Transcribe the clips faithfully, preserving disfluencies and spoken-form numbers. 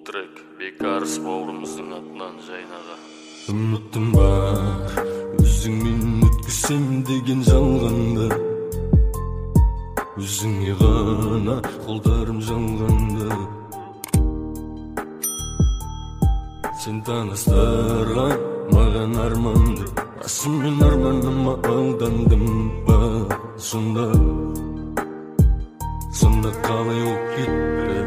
трек Бекарыс бауырымыздың атынан Жайнаға. Үмітім бар, өзіңмен өткізсем деген жалғанды, өзіңе ғана қолдарым жалғанды. Сен таныстырған маған арманды, расымен арманыма алдандым ба? Сонда, сонда қалай ол кетті?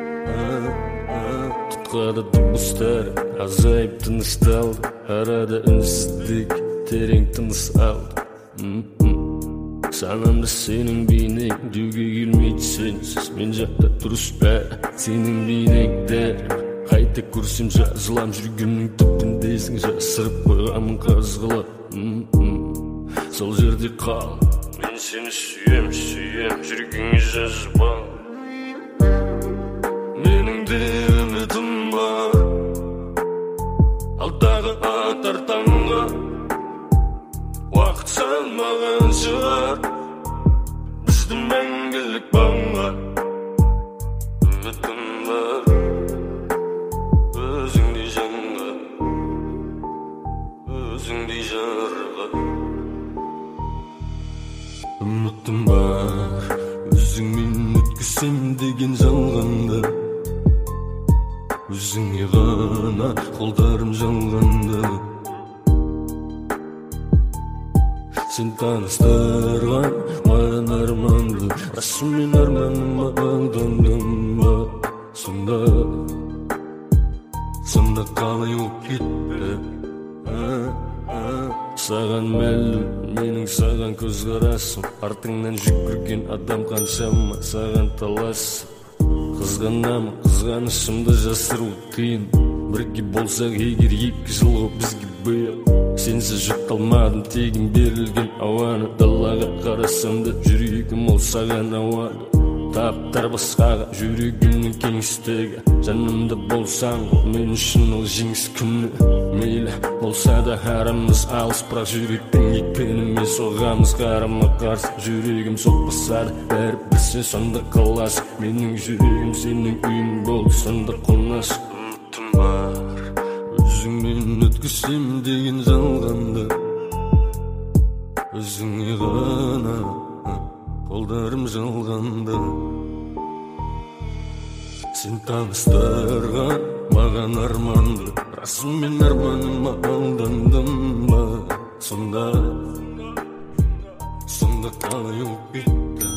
Тұтқады дыбыстар, азайып тынысталды, арада үнсіздік, терең тыныс алды. Санамда сенің бейнең, деуге келмейді сенсіз, мен жақта дұрыс бәрі, сенің бейнеңдер. Қайта көрсем жазылам жүргеннің түпіндесің, жасырып қойғамын қазғылап. Сол жерде қал, мен сені сүйем, сүйем, жүргенге жазып ал. Менің де үмітім бар, алдағы атар таңға, уақыт салмаған шығар бізді мәңгілік бағға. Үмітім бар, өзіңдей жанға, өзіңдей жарға. Үмітім бар, өзіңмен өткізсем деген жалғанды, өзіңе ғана қолдарым жалғанды. Сен таныстырған маған арманды, расымен арманыма алдандым ба? Сонда, сонда қалай ол кетті? Саған мәлім, менің саған көзқарасым, артыңнан жүгірген адам қаншама саған таласым. Қызғанамын, қызғанышымды жасыру қиын, бірге болсақ егер екі жылғы бізге биыл. Сенсіз жұт алмадым тегін берілген ауаны, далаға қарасам да жүрегім ол саған ауаны. Таптар басқаға жүрегімнің кеңістігі, жанымда болсаң ол мен үшін ол жеңіс күні. Мейлі болса да арамыз алыс, бірақ жүректің екеніме соғамыз қарама қарсы. Жүрегім соқпаса да бәрібір сен сонда қаласың, менің жүрегім сенің үйің болды сонда қонасың. Үмітім бар, өзіңмен өткізсем деген жалғанды, өзіңе ғана қолдарым жалғанды. Сен таныстырған маған арманды, расымен арманыма алдандым ба? Сонда, сонда қалай ол кетті?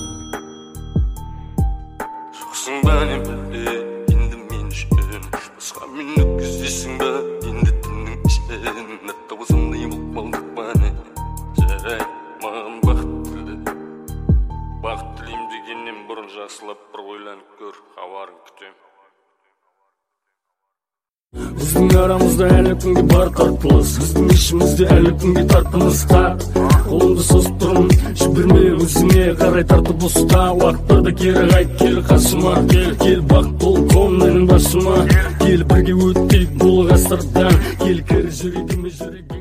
жоқсың ба не біле, енді мен үшін басқа мен өткізесің ба енді түннің ішін? Атта осындай болып қалдық па не? Жарай, маған бақыт тіле, бақыт тілеймін дегеннен бұрын жақсылап бір ойланып көр, хабарын күтем. Біздің арамызда әлі күнге бар тартылыс, біздің ішімізде әлі күнге тартыныс қат. Қолымды созып тұрмын, жіберме өзіңе қарай тартып ұста. Уақытта да кері қайт, кел қасыма, кел, кел бақыт бол қом менің басыма. Кел бірге өттейік бұл ғасырдан, кел кері жүрегіме жүрегің.